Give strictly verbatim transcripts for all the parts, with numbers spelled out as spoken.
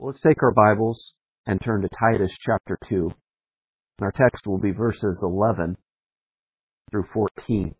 Well, let's take our Bibles and turn to Titus chapter two. And our text will be verses eleven through fourteen.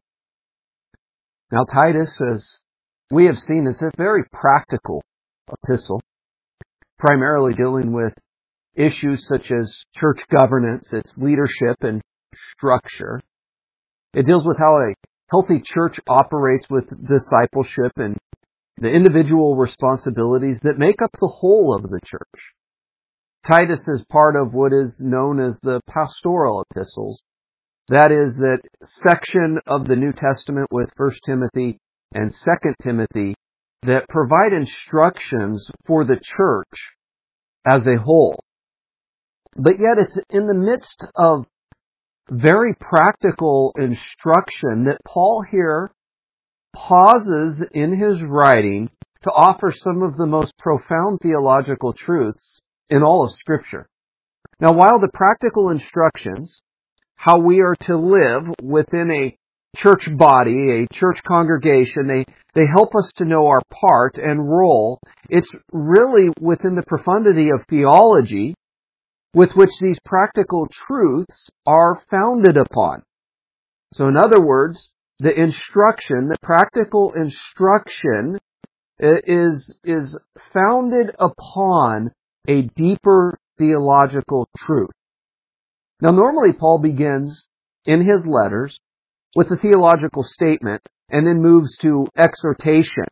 Now, Titus, as we have seen, it's a very practical epistle, primarily dealing with issues such as church governance, its leadership and structure. It deals with how a healthy church operates with discipleship and the individual responsibilities that make up the whole of the church. Titus is part of what is known as the pastoral epistles. That is that section of the New Testament with First Timothy and Second Timothy that provide instructions for the church as a whole. But yet it's in the midst of very practical instruction that Paul here pauses in his writing to offer some of the most profound theological truths in all of Scripture. Now, while the practical instructions, how we are to live within a church body, a church congregation, they, they help us to know our part and role, it's really within the profundity of theology with which these practical truths are founded upon. So in other words, the instruction, the practical instruction is, is founded upon a deeper theological truth. Now normally Paul begins in his letters with a theological statement and then moves to exhortation.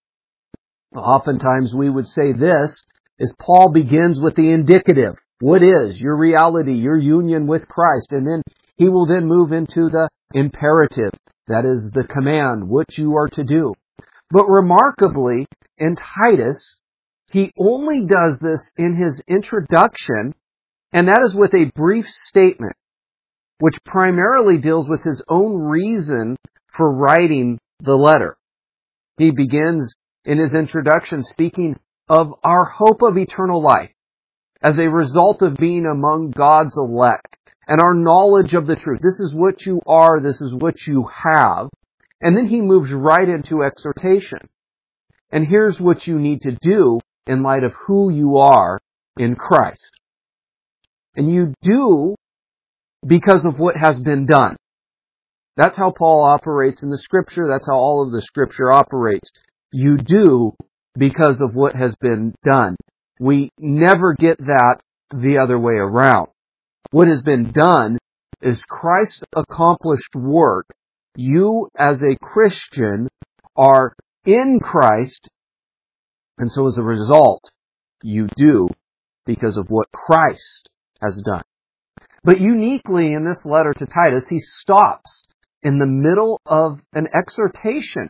Oftentimes we would say this is Paul begins with the indicative. What is your reality, your union with Christ? And then he will then move into the imperative. That is the command, what you are to do. But remarkably, in Titus, he only does this in his introduction, and that is with a brief statement, which primarily deals with his own reason for writing the letter. He begins in his introduction speaking of our hope of eternal life as a result of being among God's elect and our knowledge of the truth. This is what you are, this is what you have. And then he moves right into exhortation. And here's what you need to do in light of who you are in Christ. And you do because of what has been done. That's how Paul operates in the Scripture. That's how all of the Scripture operates. You do because of what has been done. We never get that the other way around. What has been done is Christ's accomplished work. You as a Christian are in Christ, and so as a result, you do because of what Christ has done. But uniquely in this letter to Titus, he stops in the middle of an exhortation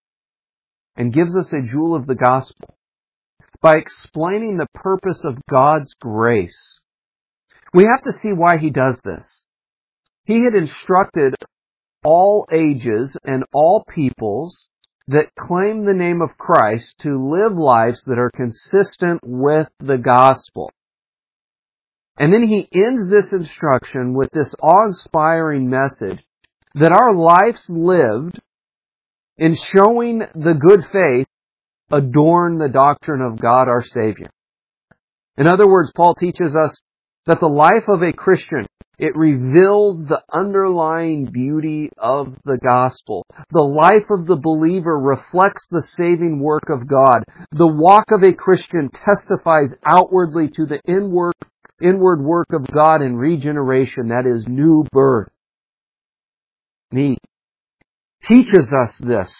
and gives us a jewel of the gospel by explaining the purpose of God's grace. We have to see why he does this. He had instructed all ages and all peoples that claim the name of Christ to live lives that are consistent with the gospel. And then he ends this instruction with this awe-inspiring message that our lives lived in showing the good faith adorn the doctrine of God our Savior. In other words, Paul teaches us that the life of a Christian, it reveals the underlying beauty of the gospel. The life of the believer reflects the saving work of God. The walk of a Christian testifies outwardly to the inward, inward work of God in regeneration, that is, new birth. And he teaches us this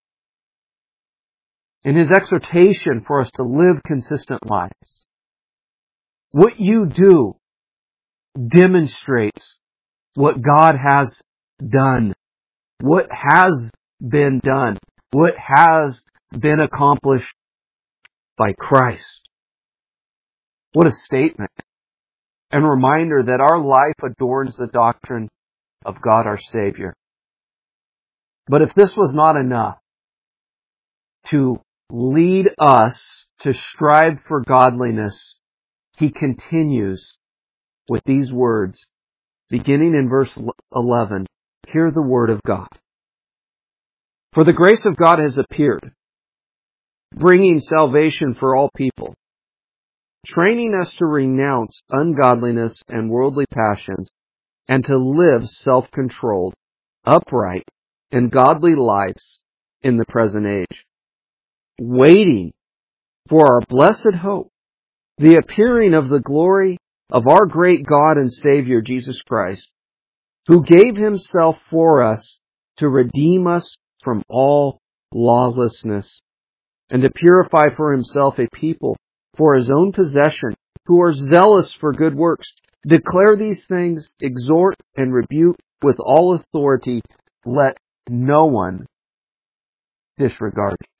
in his exhortation for us to live consistent lives. What you do demonstrates what God has done, what has been done, what has been accomplished by Christ. What a statement and reminder that our life adorns the doctrine of God our Savior. But if this was not enough to lead us to strive for godliness, he continues with these words, beginning in verse eleven, hear the word of God. For the grace of God has appeared, bringing salvation for all people, training us to renounce ungodliness and worldly passions, and to live self-controlled, upright, and godly lives in the present age, waiting for our blessed hope, the appearing of the glory of our great God and Savior Jesus Christ, who gave Himself for us to redeem us from all lawlessness, and to purify for Himself a people for His own possession, who are zealous for good works. Declare these things, exhort and rebuke with all authority. Let no one disregard it.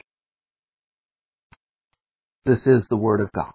This is the Word of God.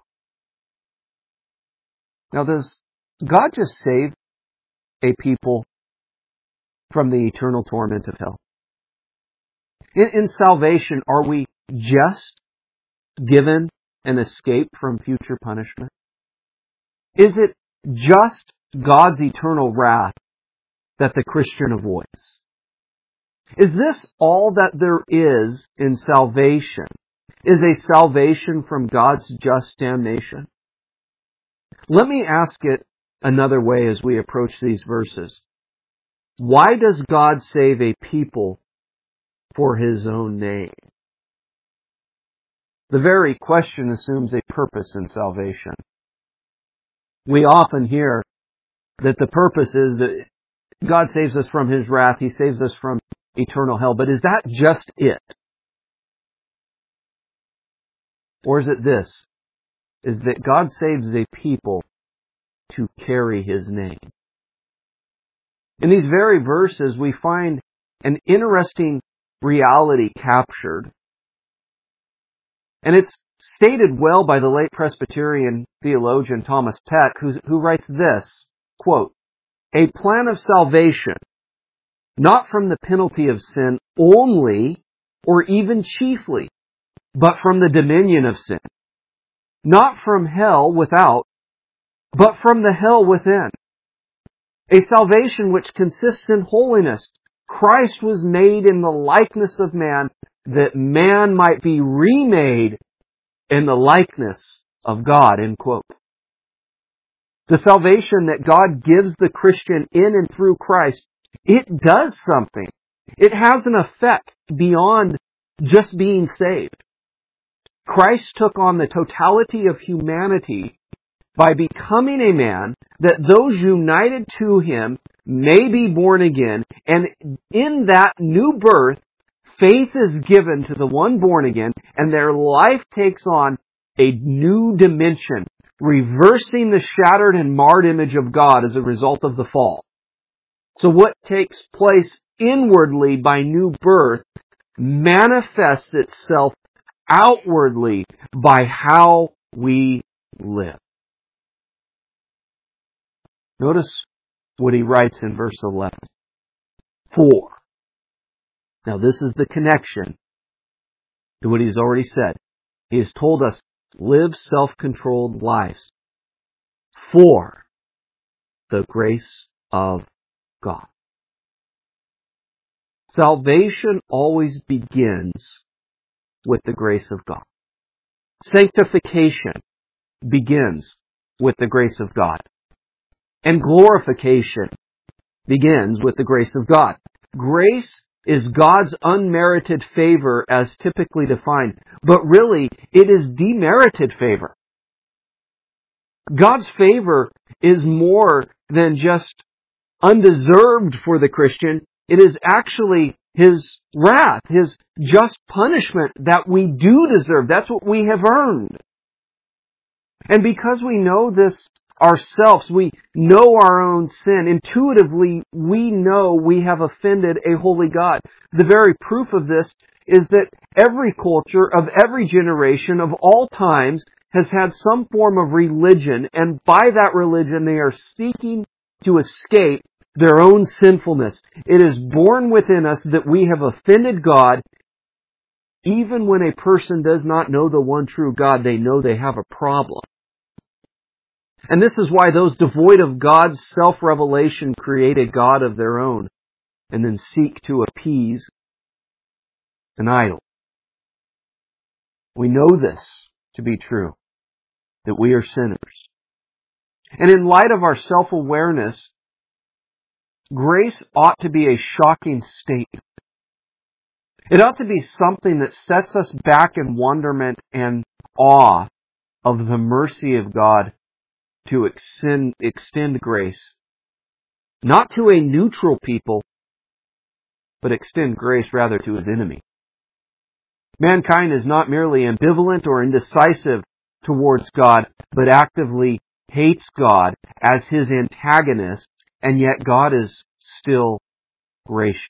Now, does God just save a people from the eternal torment of hell? In, in salvation, are we just given an escape from future punishment? Is it just God's eternal wrath that the Christian avoids? Is this all that there is in salvation? Is a salvation from God's just damnation? Let me ask it another way as we approach these verses. Why does God save a people for His own name? The very question assumes a purpose in salvation. We often hear that the purpose is that God saves us from His wrath, He saves us from eternal hell. But is that just it? Or is it this? Is that God saves a people to carry His name. In these very verses, we find an interesting reality captured. And it's stated well by the late Presbyterian theologian Thomas Peck, who, who writes this, quote, "A plan of salvation, not from the penalty of sin only, or even chiefly, but from the dominion of sin. Not from hell without, but from the hell within. A salvation which consists in holiness. Christ was made in the likeness of man, that man might be remade in the likeness of God," end quote. The salvation that God gives the Christian in and through Christ, it does something. It has an effect beyond just being saved. Christ took on the totality of humanity by becoming a man, that those united to Him may be born again, and in that new birth, faith is given to the one born again, and their life takes on a new dimension, reversing the shattered and marred image of God as a result of the fall. So what takes place inwardly by new birth manifests itself outwardly by how we live. Notice what he writes in verse eleven. For. Now this is the connection to what he's already said. He has told us, live self-controlled lives for the grace of God. Salvation always begins with the grace of God. Sanctification begins with the grace of God. And glorification begins with the grace of God. Grace is God's unmerited favor as typically defined, but really it is demerited favor. God's favor is more than just undeserved for the Christian. It is actually His wrath, His just punishment that we do deserve. That's what we have earned. And because we know this ourselves, we know our own sin. Intuitively, we know we have offended a holy God. The very proof of this is that every culture of every generation of all times has had some form of religion, and by that religion they are seeking to escape their own sinfulness. It is born within us that we have offended God. Even when a person does not know the one true God, they know they have a problem. And this is why those devoid of God's self-revelation create a God of their own and then seek to appease an idol. We know this to be true. that we are sinners. And in light of our self-awareness, grace ought to be a shocking statement. It ought to be something that sets us back in wonderment and awe of the mercy of God to extend, extend grace. Not to a neutral people, but extend grace rather to His enemy. Mankind is not merely ambivalent or indecisive towards God, but actively hates God as His antagonist, and yet God is still gracious.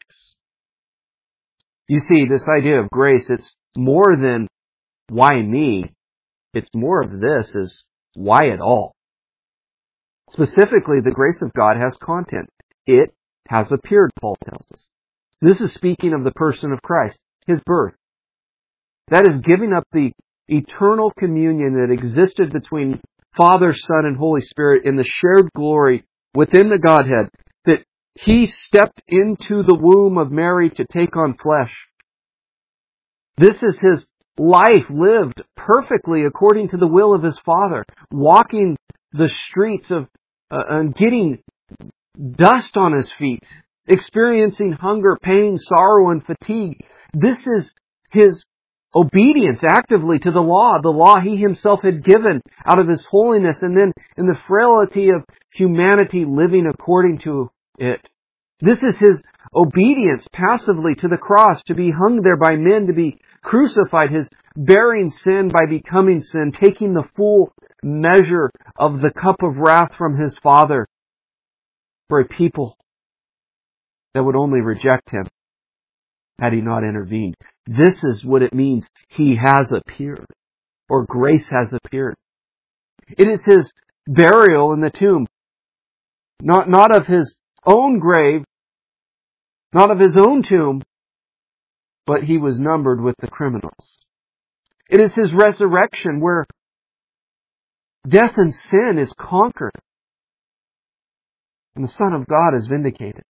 You see, this idea of grace, it's more than why me? It's more of this is why at all? Specifically, the grace of God has content. It has appeared, Paul tells us. This is speaking of the person of Christ, His birth. That is giving up the eternal communion that existed between Father, Son, and Holy Spirit in the shared glory within the Godhead, that He stepped into the womb of Mary to take on flesh. This is His life lived perfectly according to the will of His Father, walking the streets of uh, and getting dust on His feet, experiencing hunger, pain, sorrow, and fatigue. This is His obedience actively to the law, the law He Himself had given out of His holiness, and then in the frailty of humanity living according to it. This is His obedience passively to the cross, to be hung there by men, to be crucified, His bearing sin by becoming sin, taking the full measure of the cup of wrath from His Father for a people that would only reject Him had He not intervened. This is what it means. He has appeared, or grace has appeared. It is His burial in the tomb, not, not of His own grave, not of His own tomb, but He was numbered with the criminals. It is His resurrection where death and sin is conquered, and the Son of God is vindicated.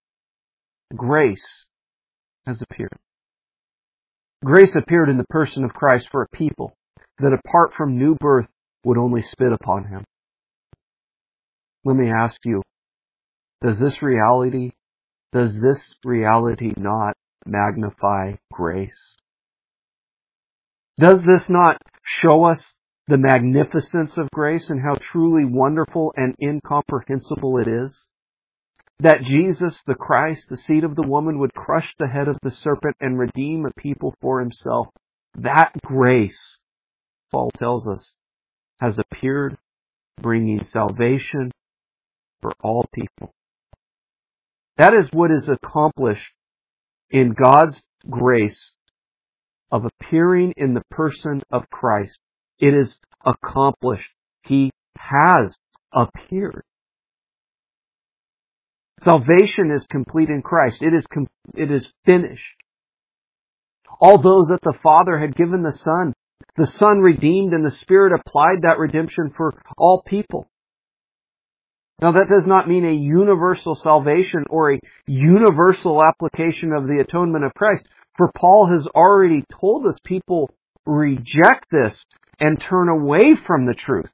Grace has appeared. Grace appeared in the person of Christ for a people that apart from new birth would only spit upon Him. Let me ask you, does this reality, does this reality not magnify grace? Does this not show us the magnificence of grace and how truly wonderful and incomprehensible it is? That Jesus, the Christ, the seed of the woman, would crush the head of the serpent and redeem a people for Himself. That grace, Paul tells us, has appeared, bringing salvation for all people. That is what is accomplished in God's grace of appearing in the person of Christ. It is accomplished. He has appeared. Salvation is complete in Christ. It is com- it is finished. All those that the Father had given the Son, the Son redeemed and the Spirit applied that redemption for all people. Now that does not mean a universal salvation or a universal application of the atonement of Christ, for Paul has already told us people reject this and turn away from the truth.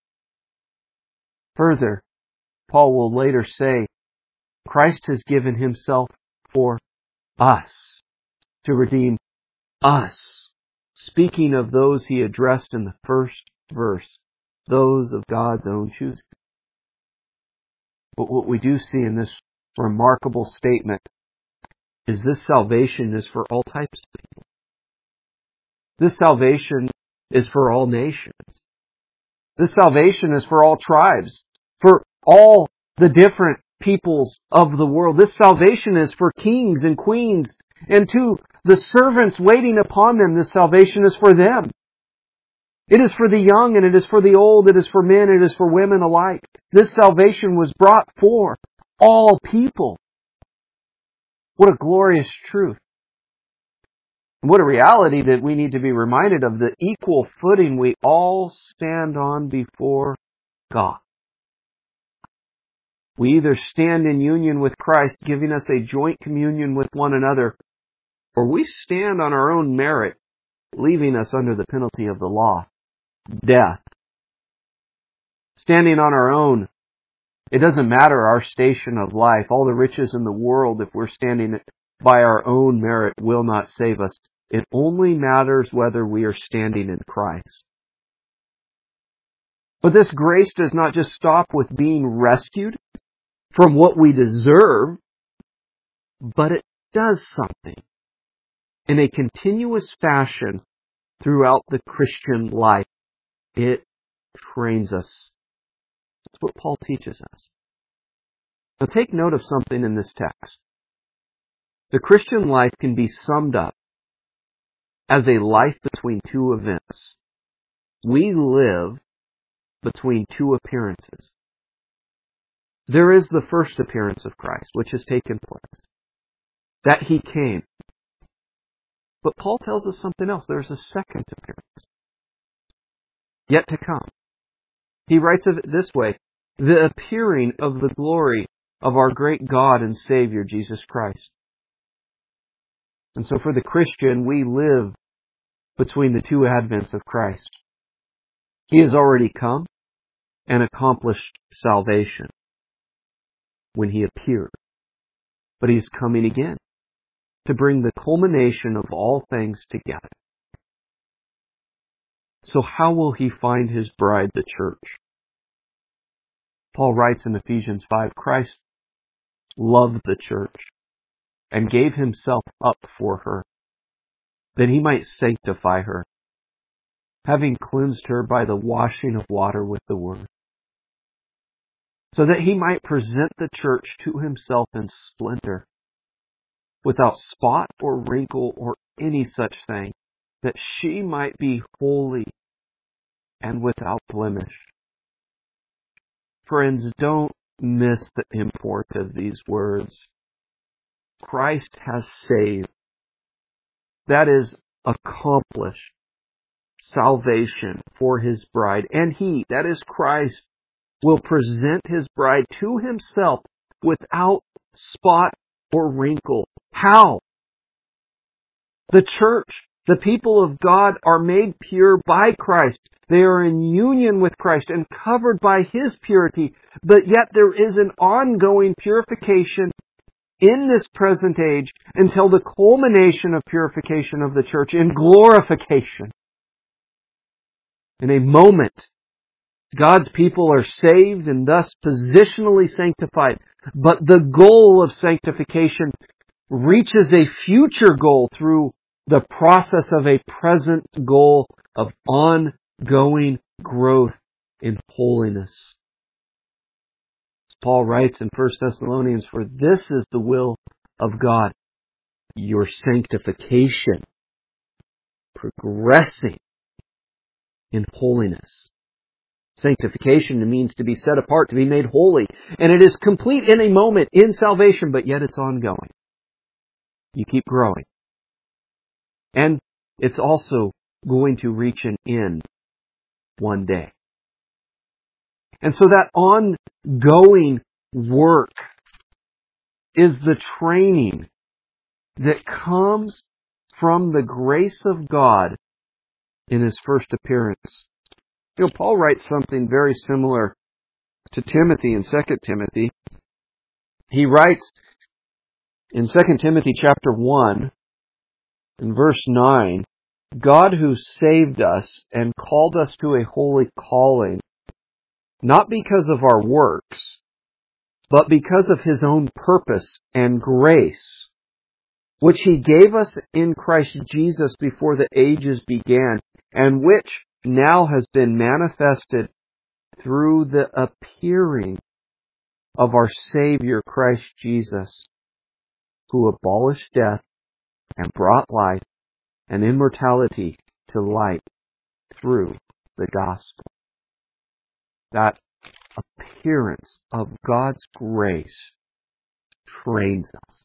Further, Paul will later say, Christ has given Himself for us, to redeem us. Speaking of those He addressed in the first verse, those of God's own choosing. But what we do see in this remarkable statement is this salvation is for all types of people. This salvation is for all nations. This salvation is for all tribes, for all the different peoples of the world. This salvation is for kings and queens, and to the servants waiting upon them, this salvation is for them. It is for the young and it is for the old, it is for men, it is for women alike. This salvation was brought for all people. What a glorious truth. And what a reality that we need to be reminded of, the equal footing we all stand on before God. We either stand in union with Christ, giving us a joint communion with one another, or we stand on our own merit, leaving us under the penalty of the law, death, standing on our own, it doesn't matter our station of life. All the riches in the world, if we're standing by our own merit, will not save us. It only matters whether we are standing in Christ. But this grace does not just stop with being rescued from what we deserve, but it does something in a continuous fashion throughout the Christian life. It trains us. That's what Paul teaches us. Now take note of something in this text. The Christian life can be summed up as a life between two events. We live between two appearances. There is the first appearance of Christ, which has taken place. That He came. But Paul tells us something else. There's a second appearance, yet to come. He writes of it this way: the appearing of the glory of our great God and Savior, Jesus Christ. And so for the Christian, we live between the two advents of Christ. He has already come and accomplished salvation when He appeared. But He is coming again to bring the culmination of all things together. So how will He find His bride, the church? Paul writes in Ephesians five, Christ loved the church and gave Himself up for her, that He might sanctify her, having cleansed her by the washing of water with the word, so that He might present the church to Himself in splendor, without spot or wrinkle or any such thing, that she might be holy and without blemish. Friends, don't miss the import of these words. Christ has saved. That is, accomplished salvation for His bride. And He, that is Christ, will present His bride to Himself without spot or wrinkle. How? The church, the people of God, are made pure by Christ. They are in union with Christ and covered by His purity. But yet there is an ongoing purification in this present age until the culmination of purification of the church in glorification. In a moment, God's people are saved and thus positionally sanctified. But the goal of sanctification reaches a future goal through the process of a present goal of ongoing growth in holiness. As Paul writes in First Thessalonians, for this is the will of God, your sanctification, progressing in holiness. Sanctification means to be set apart, to be made holy. And it is complete in a moment in salvation, but yet it's ongoing. You keep growing. And it's also going to reach an end one day. And so that ongoing work is the training that comes from the grace of God in His first appearance. You know, Paul writes something very similar to Timothy in Second Timothy. He writes in Second Timothy chapter one, in verse nine, God who saved us and called us to a holy calling, not because of our works, but because of His own purpose and grace, which He gave us in Christ Jesus before the ages began, and which now has been manifested through the appearing of our Savior Christ Jesus, who abolished death and brought life and immortality to light through the gospel. That appearance of God's grace trains us.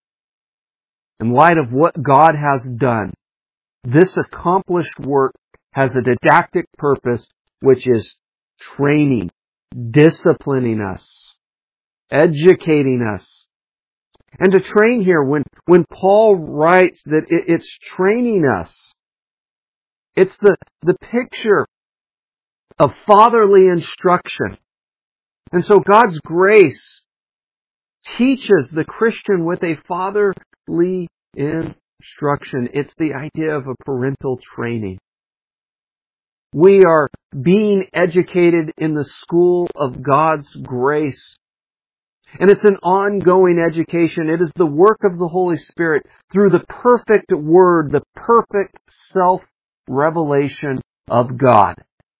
In light of what God has done, this accomplished work has a didactic purpose, which is training, disciplining us, educating us. And to train here, when, when Paul writes that it, it's training us, it's the, the picture of fatherly instruction. And so God's grace teaches the Christian with a fatherly instruction. It's the idea of a parental training. We are being educated in the school of God's grace. And it's an ongoing education. It is the work of the Holy Spirit through the perfect Word, the perfect self-revelation of God.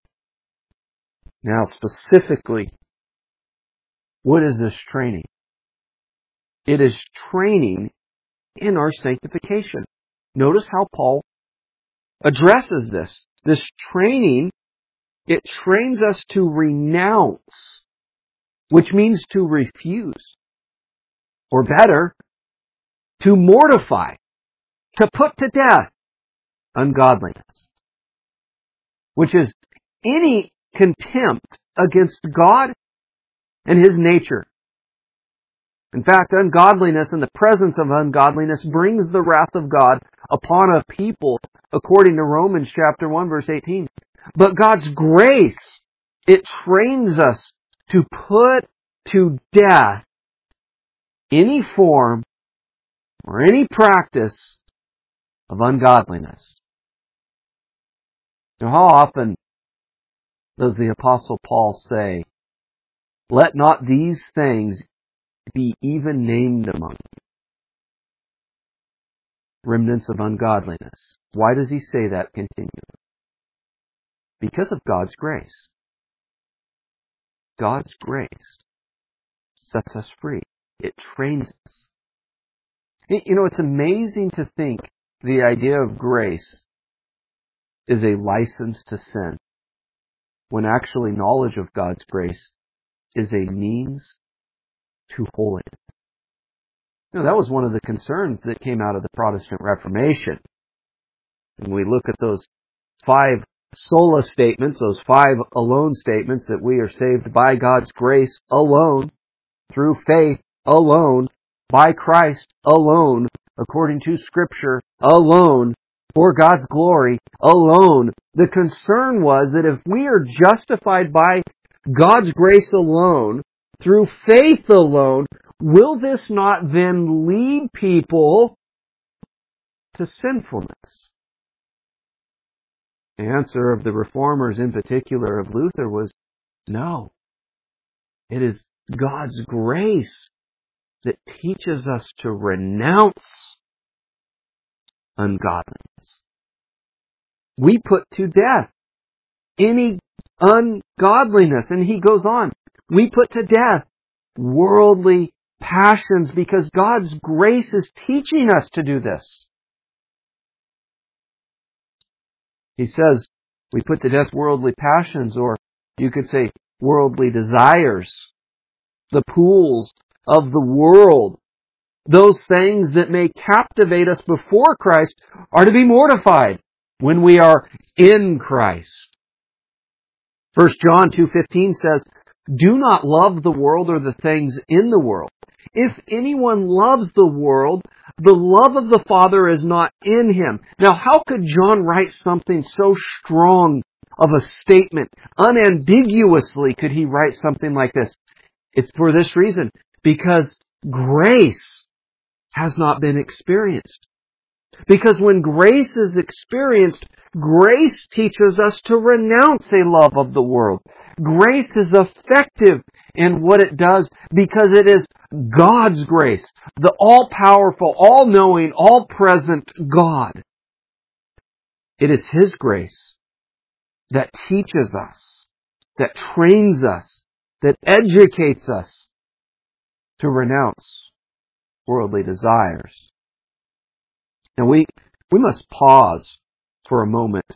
Now, specifically, what is this training? It is training in our sanctification. Notice how Paul addresses this. This training, it trains us to renounce, which means to refuse. Or better, to mortify, to put to death ungodliness, which is any contempt against God and His nature. In fact, ungodliness and the presence of ungodliness brings the wrath of God upon a people, according to Romans chapter one, verse eighteen. But God's grace, it trains us to put to death any form or any practice of ungodliness. Now, how often does the Apostle Paul say, "Let not these things be even named among you"? Remnants of ungodliness. Why does he say that continually? Because of God's grace. God's grace sets us free. It trains us. You know, it's amazing to think the idea of grace is a license to sin, when actually knowledge of God's grace is a means to holiness. You know, that was one of the concerns that came out of the Protestant Reformation. When we look at those five sola statements, those five alone statements, that we are saved by God's grace alone, through faith alone, by Christ alone, according to Scripture alone, for God's glory alone. The concern was that if we are justified by God's grace alone, through faith alone, will this not then lead people to sinfulness? The answer of the Reformers, in particular of Luther, was no. It is God's grace that teaches us to renounce ungodliness. We put to death any ungodliness. And he goes on. We put to death worldly passions, because God's grace is teaching us to do this. He says we put to death worldly passions, or you could say worldly desires, the pools of the world. Those things that may captivate us before Christ are to be mortified when we are in Christ. First John two fifteen says, "Do not love the world or the things in the world. If anyone loves the world, the love of the Father is not in him." Now, how could John write something so strong of a statement? Unambiguously could he write something like this? It's for this reason. Because grace has not been experienced. Because when grace is experienced, grace teaches us to renounce a love of the world. Grace is effective in what it does because it is God's grace, the all-powerful, all-knowing, all-present God. It is His grace that teaches us, that trains us, that educates us to renounce worldly desires. Now we, we must pause for a moment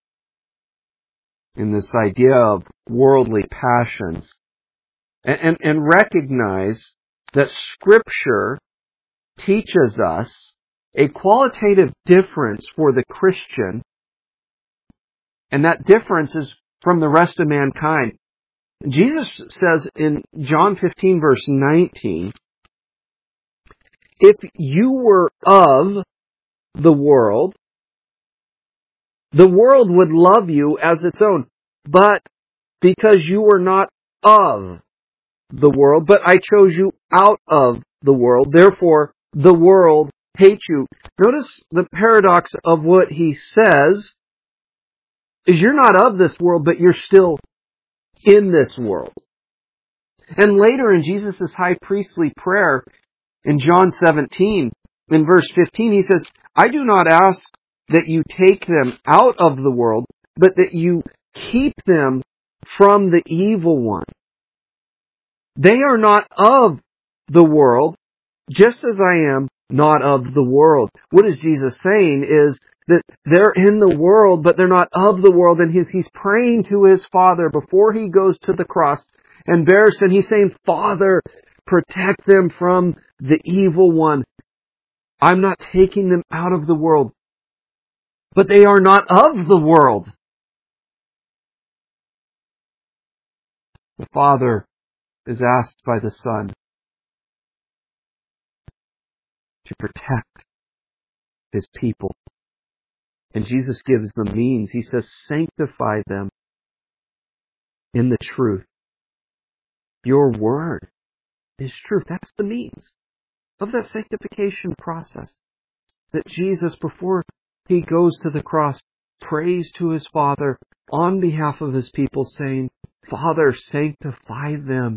in this idea of worldly passions and, and, and recognize that Scripture teaches us a qualitative difference for the Christian, and that difference is from the rest of mankind. Jesus says in John fifteen, verse nineteen, "If you were of the world, the world would love you as its own. But because you were not of the world, but I chose you out of the world. Therefore, the world hates you. Notice the paradox of what he says is you're not of this world, but you're still in this world. And later in Jesus' high priestly prayer in John seventeen, in verse fifteen, he says, I do not ask that you take them out of the world, but that you keep them from the evil one. They are not of the world, just as I am not of the world. What is Jesus saying is that they're in the world, but they're not of the world. And he's, he's praying to his Father before he goes to the cross and bears sin. He's saying, Father, protect them from the evil one. I'm not taking them out of the world, but they are not of the world. The Father is asked by the Son to protect His people. And Jesus gives the means. He says, sanctify them in the truth. Your word is truth. That's the means of that sanctification process. That Jesus, before He goes to the cross, prays to His Father on behalf of His people, saying, Father, sanctify them.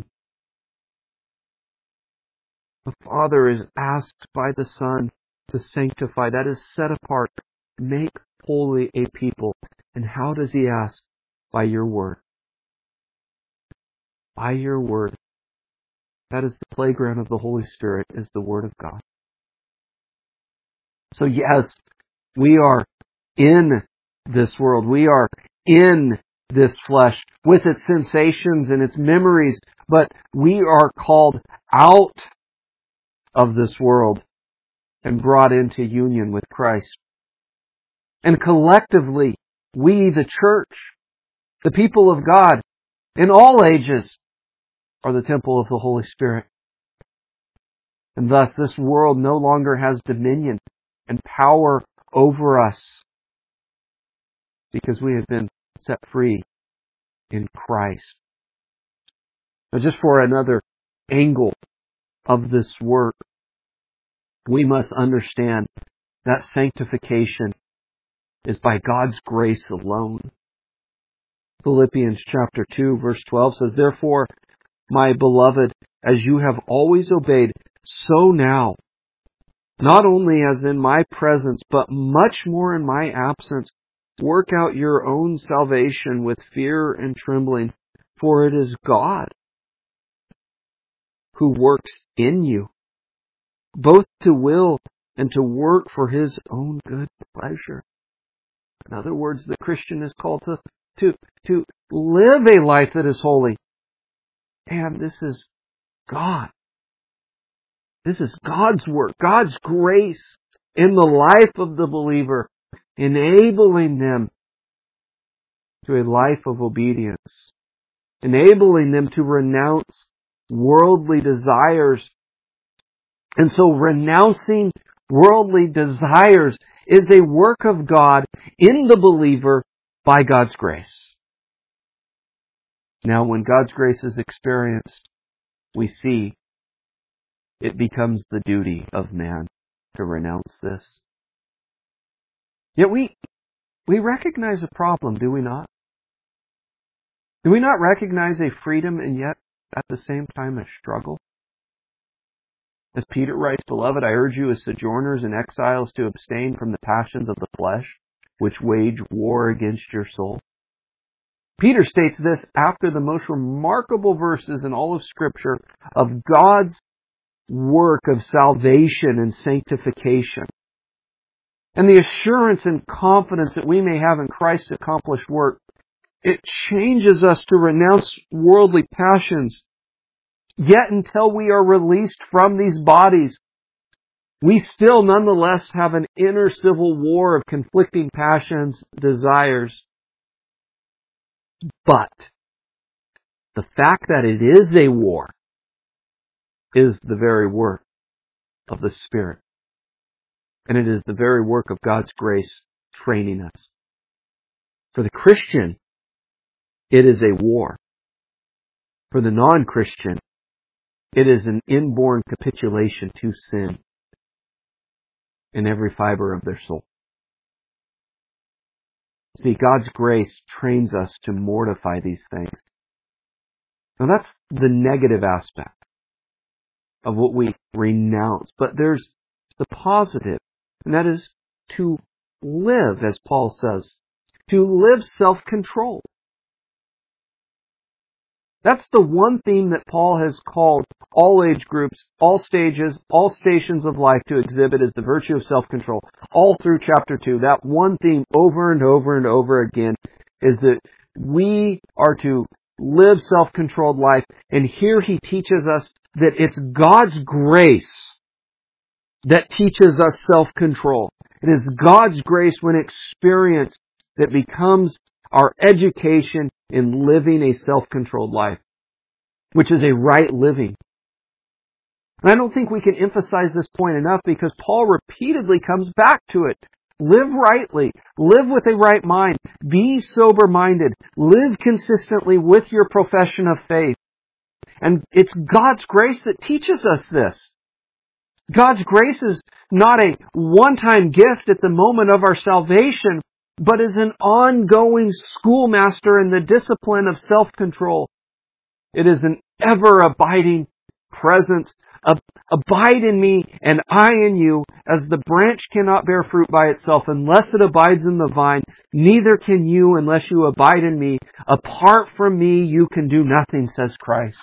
The Father is asked by the Son to sanctify. That is, set apart. Make holy a people. And how does He ask? By your word. By your word. That is the playground of the Holy Spirit, is the Word of God. So yes, we are in this world. We are in this flesh with its sensations and its memories, but we are called out of this world and brought into union with Christ. And collectively, we, the church, the people of God, in all ages, are the temple of the Holy Spirit. And thus, this world no longer has dominion and power over us because we have been set free in Christ. Now, just for another angle of this work, we must understand that sanctification is by God's grace alone. Philippians chapter two, verse twelve says, Therefore, my beloved, as you have always obeyed, so now, not only as in my presence, but much more in my absence, work out your own salvation with fear and trembling, for it is God who works in you, both to will and to work for His own good pleasure. In other words, the Christian is called to, to, to live a life that is holy. And this is God. This is God's work, God's grace in the life of the believer, enabling them to a life of obedience, enabling them to renounce worldly desires. And so renouncing worldly desires is a work of God in the believer by God's grace. Now, when God's grace is experienced, we see it becomes the duty of man to renounce this. Yet we, we recognize a problem, do we not? Do we not recognize a freedom and yet at the same time a struggle? As Peter writes, Beloved, I urge you as sojourners and exiles to abstain from the passions of the flesh, which wage war against your soul. Peter states this after the most remarkable verses in all of Scripture of God's work of salvation and sanctification, and the assurance and confidence that we may have in Christ's accomplished work. It changes us to renounce worldly passions. Yet until we are released from these bodies, we still nonetheless have an inner civil war of conflicting passions, desires. But the fact that it is a war is the very work of the Spirit. And it is the very work of God's grace training us. For the Christian, it is a war. For the non-Christian, It is an inborn capitulation to sin in every fiber of their soul. See, God's grace trains us to mortify these things. Now that's the negative aspect of what we renounce. But there's the positive, and that is to live, as Paul says, to live self-control. That's the one theme that Paul has called all age groups, all stages, all stations of life to exhibit is the virtue of self-control. All through chapter two, that one theme over and over and over again is that we are to live self-controlled life. And here he teaches us that it's God's grace that teaches us self-control. It is God's grace when experienced that becomes our education in living a self-controlled life, which is a right living. And I don't think we can emphasize this point enough because Paul repeatedly comes back to it. Live rightly. Live with a right mind. Be sober-minded. Live consistently with your profession of faith. And it's God's grace that teaches us this. God's grace is not a one-time gift at the moment of our salvation, but is an ongoing schoolmaster in the discipline of self-control. It is an ever-abiding presence. Abide in me and I in you, as the branch cannot bear fruit by itself unless it abides in the vine, neither can you unless you abide in me. Apart from me, you can do nothing, says Christ.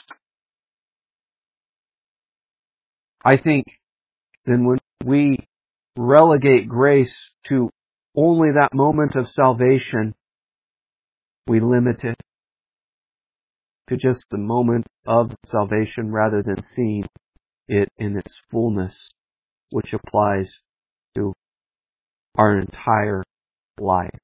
I think then when we relegate grace to only that moment of salvation, we limit it to just the moment of salvation rather than seeing it in its fullness, which applies to our entire life.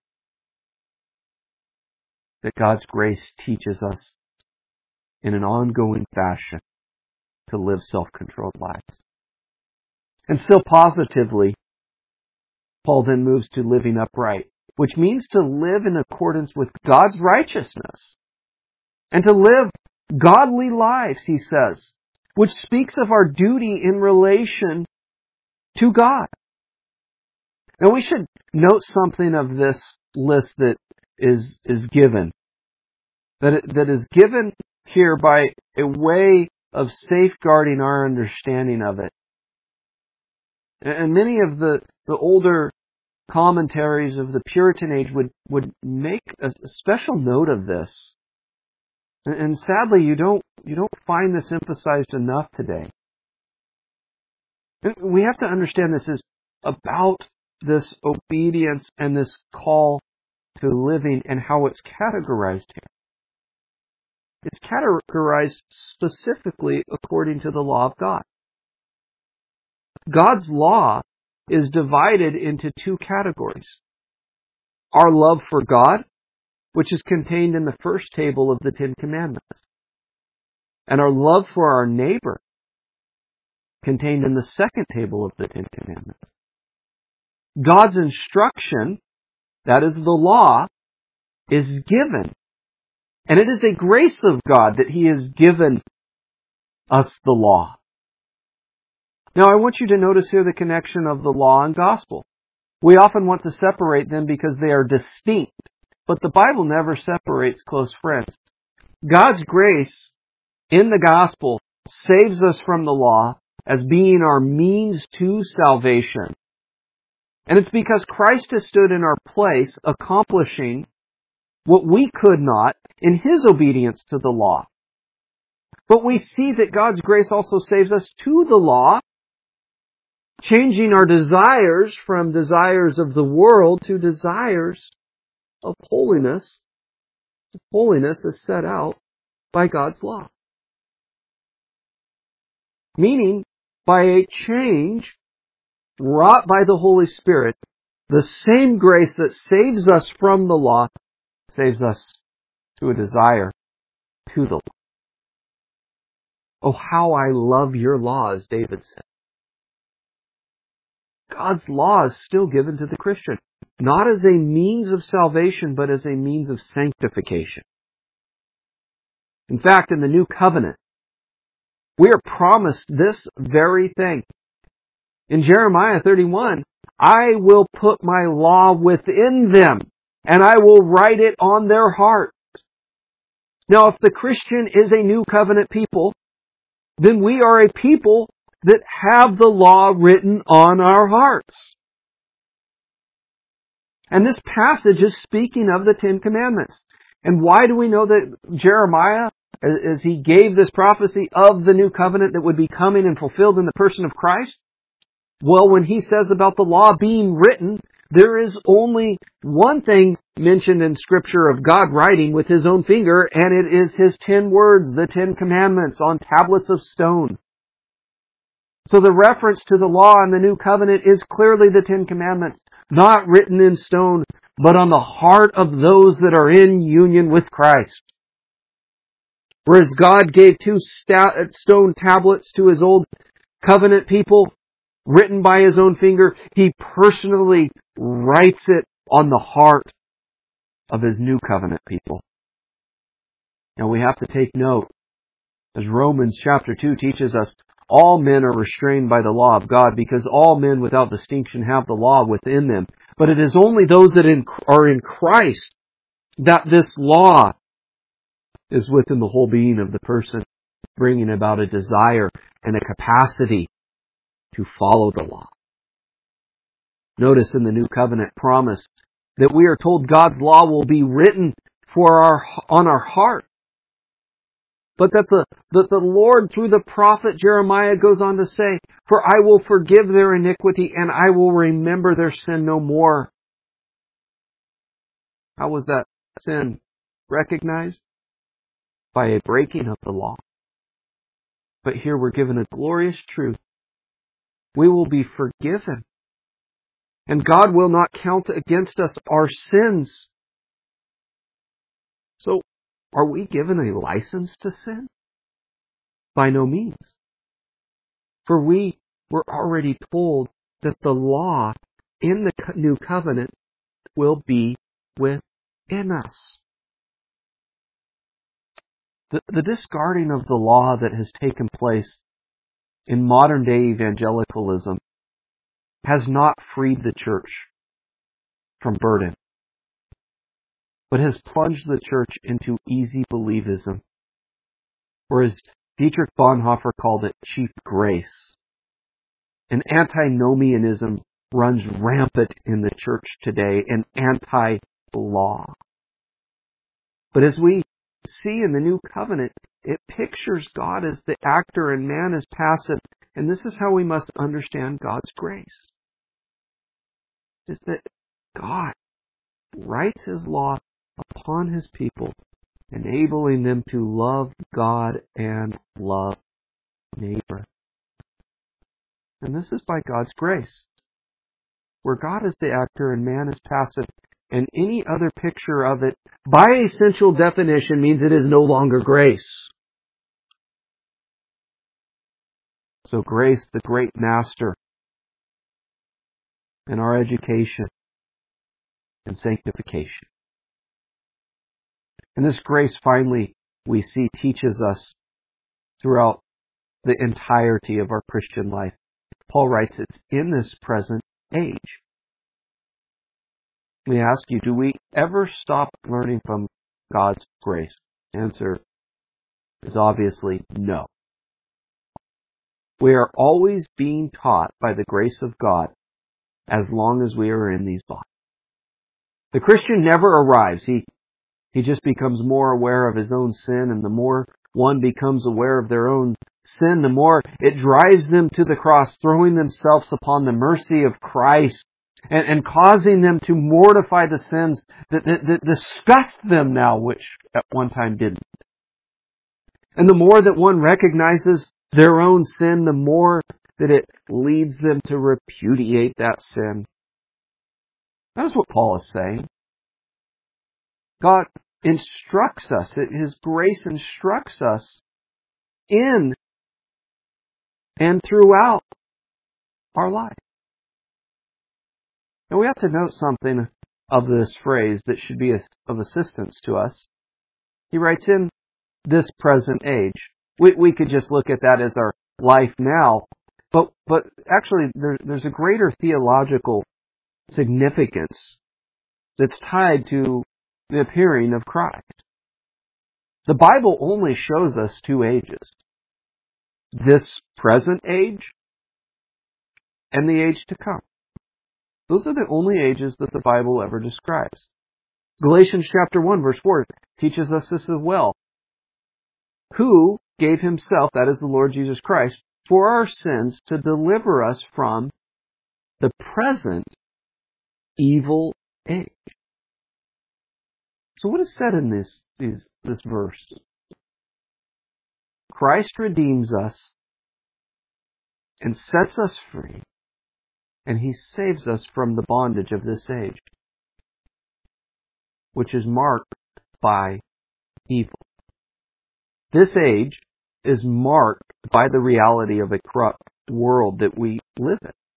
That God's grace teaches us in an ongoing fashion to live self-controlled lives. And still positively, Paul then moves to living upright, which means to live in accordance with God's righteousness and to live godly lives, he says, which speaks of our duty in relation to God. Now we should note something of this list that is, is given. That, it, that is given here by a way of safeguarding our understanding of it. And many of the, the older commentaries of the Puritan age would, would make a, a special note of this. And, and sadly, you don't, you don't find this emphasized enough today. And we have to understand this is about this obedience and this call to living and how it's categorized here. It's categorized specifically according to the law of God. God's law is divided into two categories. Our love for God, which is contained in the first table of the Ten Commandments, and our love for our neighbor, contained in the second table of the Ten Commandments. God's instruction, that is the law, is given. And it is a grace of God that He has given us the law. Now, I want you to notice here the connection of the law and gospel. We often want to separate them because they are distinct, but the Bible never separates close friends. God's grace in the gospel saves us from the law as being our means to salvation. And it's because Christ has stood in our place, accomplishing what we could not in His obedience to the law. But we see that God's grace also saves us to the law, changing our desires from desires of the world to desires of holiness. Holiness is set out by God's law. Meaning, by a change wrought by the Holy Spirit, the same grace that saves us from the law saves us to a desire to the law. Oh, how I love your law, as David said. God's law is still given to the Christian, not as a means of salvation, but as a means of sanctification. In fact, in the New Covenant, We are promised this very thing. In Jeremiah thirty-one, I will put my law within them, and I will write it on their heart. Now, if the Christian is a new covenant people, then we are a people that have the law written on our hearts. And this passage is speaking of the Ten Commandments. And why do we know that Jeremiah, as he gave this prophecy of the new covenant that would be coming and fulfilled in the person of Christ? Well, when he says about the law being written, there is only one thing mentioned in Scripture of God writing with His own finger, and it is His ten words, the Ten Commandments, on tablets of stone. So the reference to the law in the New Covenant is clearly the Ten Commandments, not written in stone, but on the heart of those that are in union with Christ. Whereas God gave two stone tablets to His old covenant people, written by His own finger, He personally writes it on the heart of His new covenant people. Now we have to take note, as Romans chapter two teaches us, all men are restrained by the law of God, because all men without distinction have the law within them. But it is only those that in, are in Christ that this law is within the whole being of the person, bringing about a desire and a capacity to follow the law. Notice in the New Covenant promise that we are told God's law will be written for our on our heart. But that the, that the Lord, through the prophet Jeremiah, goes on to say, "For I will forgive their iniquity, and I will remember their sin no more." How was that sin recognized? By a breaking of the law. But here we're given a glorious truth. We will be forgiven. And God will not count against us our sins. So, are we given a license to sin? By no means. For we were already told that the law in the new covenant will be within us. The, the discarding of the law that has taken place in modern day evangelicalism has not freed the church from burden, but has plunged the church into easy believism, or as Dietrich Bonhoeffer called it, cheap grace. And antinomianism runs rampant in the church today, and anti-law. But as we see in the New Covenant, it pictures God as the actor and man as passive. And this is how we must understand God's grace. Is that God writes His law upon His people, enabling them to love God and love neighbor. And this is by God's grace, where God is the actor and man is passive, and any other picture of it, by essential definition, means it is no longer grace. So grace, the great master in our education and sanctification. And this grace, finally, we see teaches us throughout the entirety of our Christian life. Paul writes it's in this present age. We ask you, do we ever stop learning from God's grace? Answer is obviously no. We are always being taught by the grace of God as long as we are in these bodies. The Christian never arrives. He, he just becomes more aware of his own sin, and the more one becomes aware of their own sin, the more it drives them to the cross, throwing themselves upon the mercy of Christ and, and causing them to mortify the sins that, that, that disgust them now, which at one time didn't. And the more that one recognizes their own sin, the more that it leads them to repudiate that sin. That is what Paul is saying. God instructs us, His grace instructs us in and throughout our life. Now we have to note something of this phrase that should be of assistance to us. He writes in this present age. We, we could just look at that as our life now. But, but actually, there, there's a greater theological significance that's tied to the appearing of Christ. The Bible only shows us two ages. This present age and the age to come. Those are the only ages that the Bible ever describes. Galatians chapter one verse four teaches us this as well. Who gave himself, that is the Lord Jesus Christ, for our sins to deliver us from the present evil age. So what is said in this, these, this verse? Christ redeems us and sets us free, and He saves us from the bondage of this age, which is marked by evil. This age is marked by the reality of a corrupt world that we live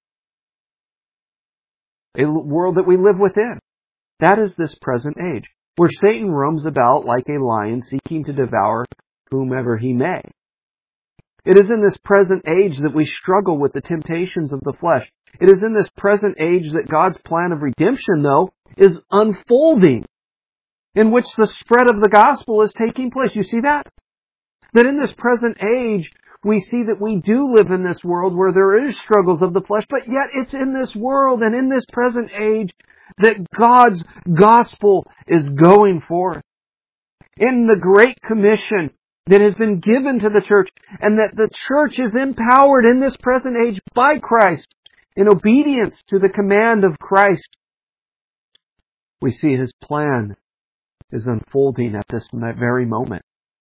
in. A world that we live within. That is this present age, where Satan roams about like a lion seeking to devour whomever he may. It is in this present age that we struggle with the temptations of the flesh. It is in this present age that God's plan of redemption, though, is unfolding, in which the spread of the gospel is taking place. You see that? That in this present age, we see that we do live in this world where there is struggles of the flesh, but yet it's in this world and in this present age that God's gospel is going forth. In the Great Commission that has been given to the church, and that the church is empowered in this present age by Christ in obedience to the command of Christ, we see His plan is unfolding at this very moment.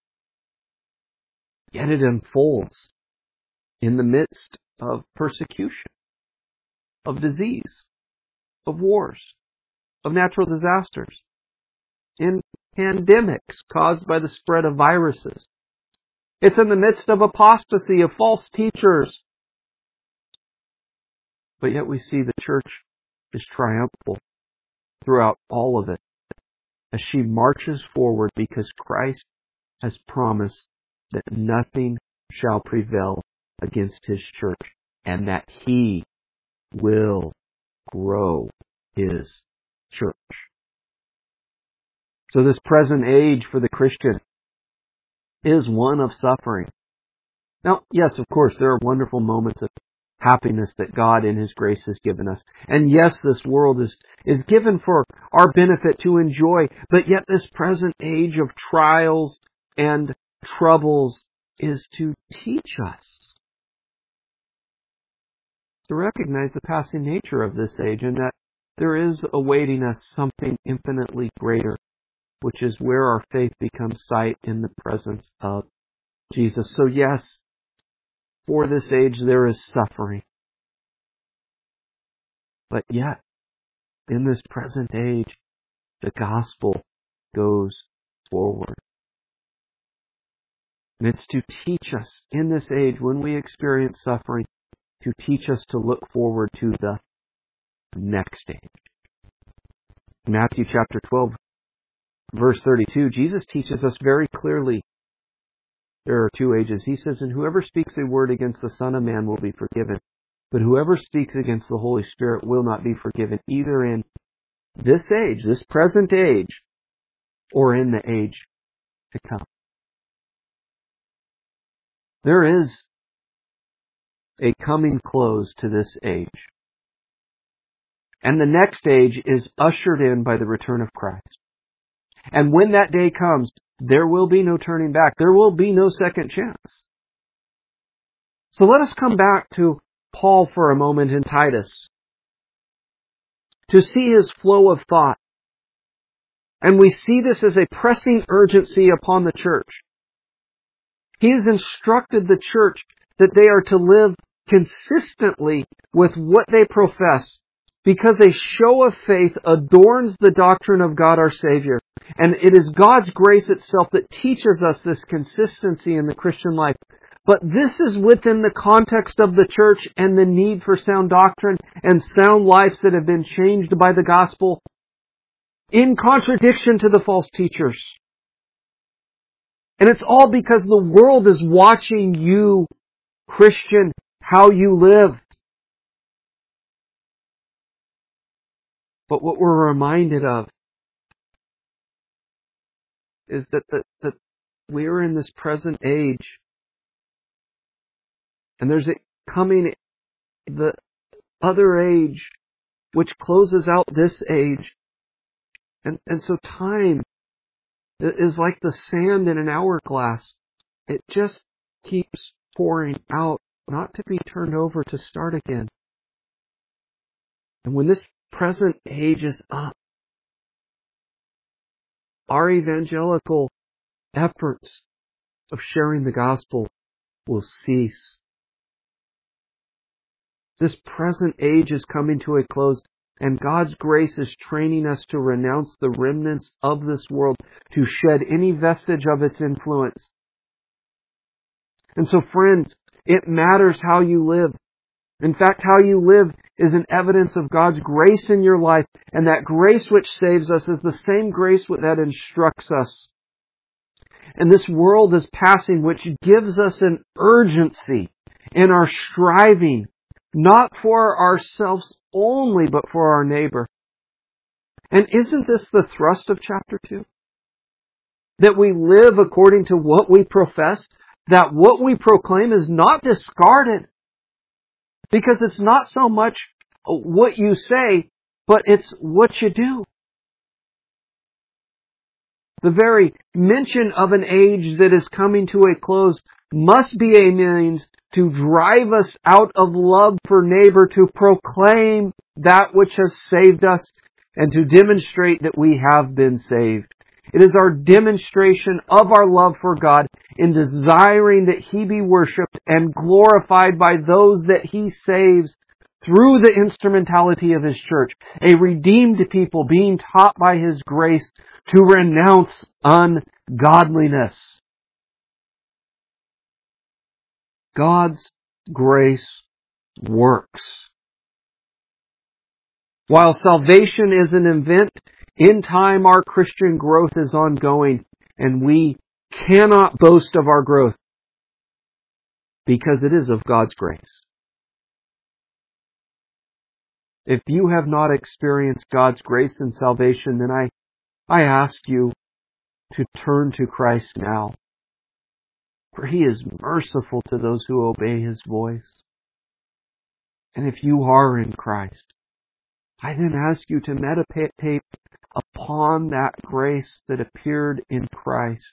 Yet it unfolds in the midst of persecution, of disease, of wars, of natural disasters, in pandemics caused by the spread of viruses. It's in the midst of apostasy, of false teachers. But yet we see the church is triumphant throughout all of it as she marches forward, because Christ has promised that nothing shall prevail against His church, and that He will grow His church. So this present age for the Christian is one of suffering. Now, yes, of course, there are wonderful moments of happiness that God in His grace has given us. And yes, this world is, is given for our benefit to enjoy, but yet this present age of trials and troubles is to teach us to recognize the passing nature of this age, and that there is awaiting us something infinitely greater, which is where our faith becomes sight in the presence of Jesus. So yes, for this age there is suffering. But yet, in this present age, the gospel goes forward. And it's to teach us in this age, when we experience suffering, to teach us to look forward to the next age. In Matthew chapter twelve, verse thirty-two, Jesus teaches us very clearly there are two ages. He says, "And whoever speaks a word against the Son of Man will be forgiven, but whoever speaks against the Holy Spirit will not be forgiven, either in this age, this present age, or in the age to come." There is a coming close to this age. And the next age is ushered in by the return of Christ. And when that day comes, there will be no turning back. There will be no second chance. So let us come back to Paul for a moment in Titus, to see his flow of thought. And we see this as a pressing urgency upon the church. He has instructed the church that they are to live consistently with what they profess, because a show of faith adorns the doctrine of God our Savior. And it is God's grace itself that teaches us this consistency in the Christian life. But this is within the context of the church and the need for sound doctrine and sound lives that have been changed by the gospel, in contradiction to the false teachers. And it's all because the world is watching you, Christian, how you live. But what we're reminded of is that, that, that we're in this present age. And there's a coming, the other age, which closes out this age. And, and so time is like the sand in an hourglass. It just keeps pouring out, not to be turned over, to start again. And when this present age is up, our evangelical efforts of sharing the gospel will cease. This present age is coming to a close, and God's grace is training us to renounce the remnants of this world, to shed any vestige of its influence. And so, friends, it matters how you live. In fact, how you live is an evidence of God's grace in your life, and that grace which saves us is the same grace that instructs us. And this world is passing, which gives us an urgency in our striving, not for ourselves only, but for our neighbor. And isn't this the thrust of chapter two? That we live according to what we profess, that what we proclaim is not discarded. Because it's not so much what you say, but it's what you do. The very mention of an age that is coming to a close must be a means to drive us out of love for neighbor, to proclaim that which has saved us, and to demonstrate that we have been saved. It is our demonstration of our love for God in desiring that He be worshipped and glorified by those that He saves through the instrumentality of His church, a redeemed people being taught by His grace to renounce ungodliness. God's grace works. While salvation is an event, in time our Christian growth is ongoing, and we cannot boast of our growth because it is of God's grace. If you have not experienced God's grace and salvation, then I, I ask you to turn to Christ now. For He is merciful to those who obey His voice. And if you are in Christ, I then ask you to meditate upon that grace that appeared in Christ,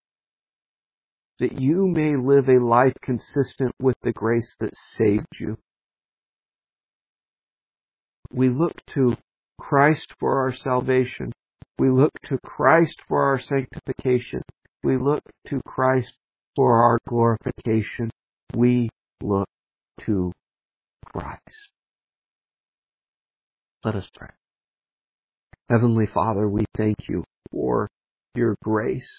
that you may live a life consistent with the grace that saved you. We look to Christ for our salvation. We look to Christ for our sanctification. We look to Christ for our glorification. We look to Christ. Let us pray. Heavenly Father, we thank you for your grace.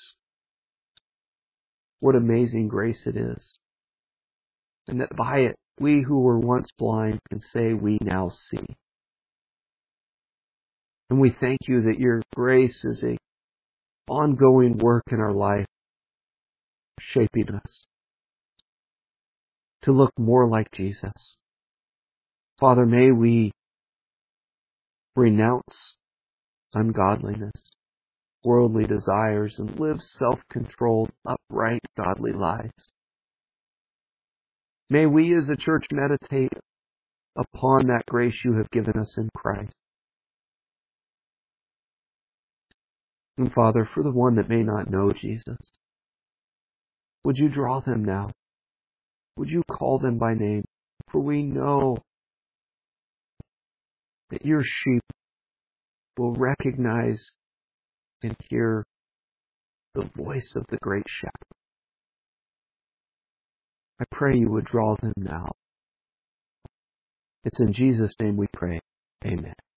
What amazing grace it is. And that by it, we who were once blind can say we now see. And we thank you that your grace is a ongoing work in our life, shaping us to look more like Jesus. Father, may we renounce ungodliness, worldly desires, and live self-controlled, upright, godly lives. May we as a church meditate upon that grace you have given us in Christ. And Father, for the one that may not know Jesus, would you draw them now? Would you call them by name? For we know that your sheep will recognize and hear the voice of the great shepherd. I pray you would draw them now. It's in Jesus' name we pray. Amen.